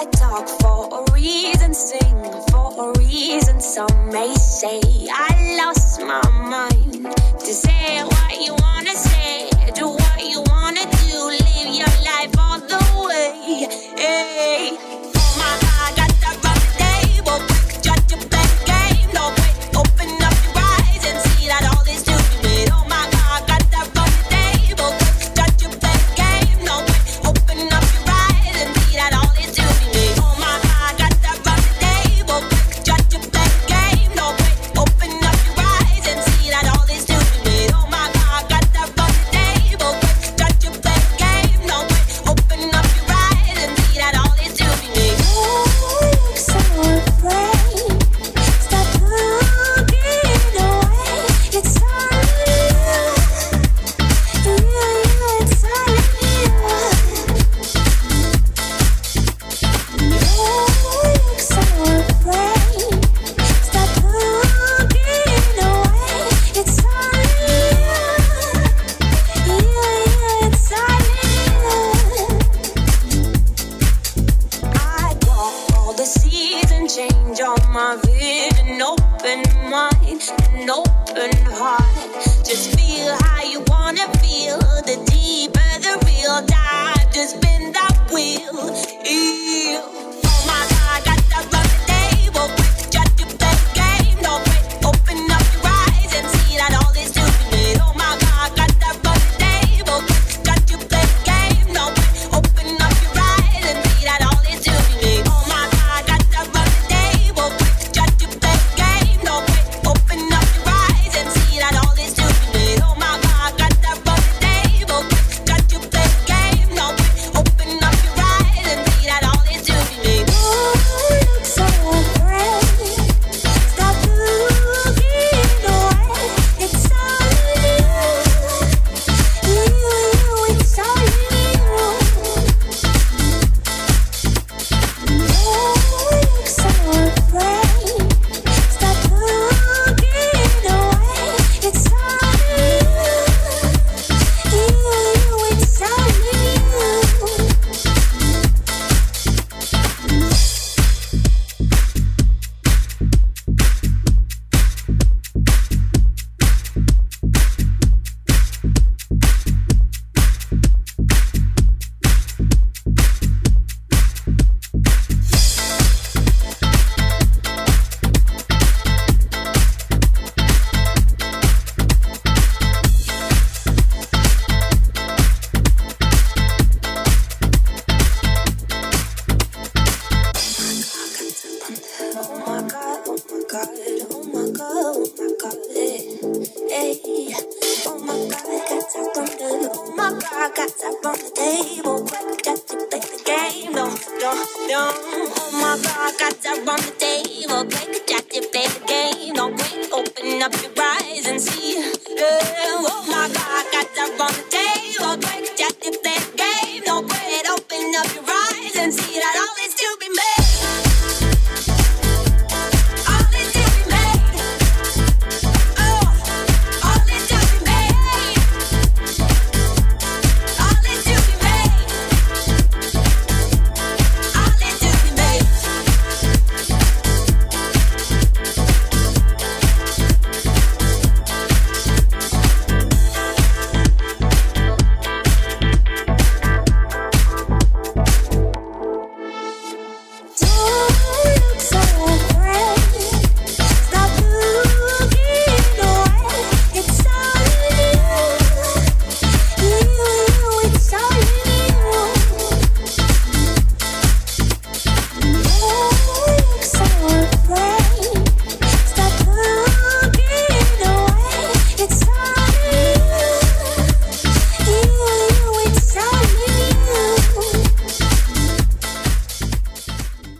talk for a reason, sing for a reason. Some may say I lost my mind. To say what you wanna say, do what you wanna do, live your life all the way. Hey. Oh my God, got that run the table. Judge your play the game, no way. Open up your eyes and see that all is to be made. Oh my God, got that run the table. Judge your play the game, no way. Open up your eyes and see that all is to be made. Oh my God, got that run the table. Judge your play the game, no way. Open up your eyes and see that all is to be made. Oh my God, got that run the table. Judge your play the game, no way. Open up your eyes and see that all is to be made. You look so afraid. Stop looking away. It's all you. It's all you. You look so afraid. Stop looking away. It's all you. It's all you. I walk all the seas and change all my vision. Open mind and open heart. Just feel how you wanna feel. The deeper the real dive. Just spin that wheel. Yeah. Oh my God, got that run the table. Judge your play the game, no way. Open up your eyes and see that all is to be made. Oh my God, got that run the table. Judge your play the game, no way. Open up your eyes and see that all is to be made. Oh my God, got that run the table. Judge your play the game, no way. Open up your eyes and see that all is to be made. Oh my God, got that run the table. Judge your play the game, no way. Open up your eyes and see that all is to be made. You look so afraid. Stop looking away. It's all you. It's all you. You look so afraid. Stop looking away. It's all you. It's all you. Oh my God, oh my God, oh my God, oh my God, hey, hey. Oh my God, got that on the, oh my God, got that on the table. Got to play the game, no, no, no. Oh my God, got that on the table. Got to play the game, no, wait, open up your eyes and see. Oh my God, got that on the table. Got to play the game, no, wait, open up your eyes and see that all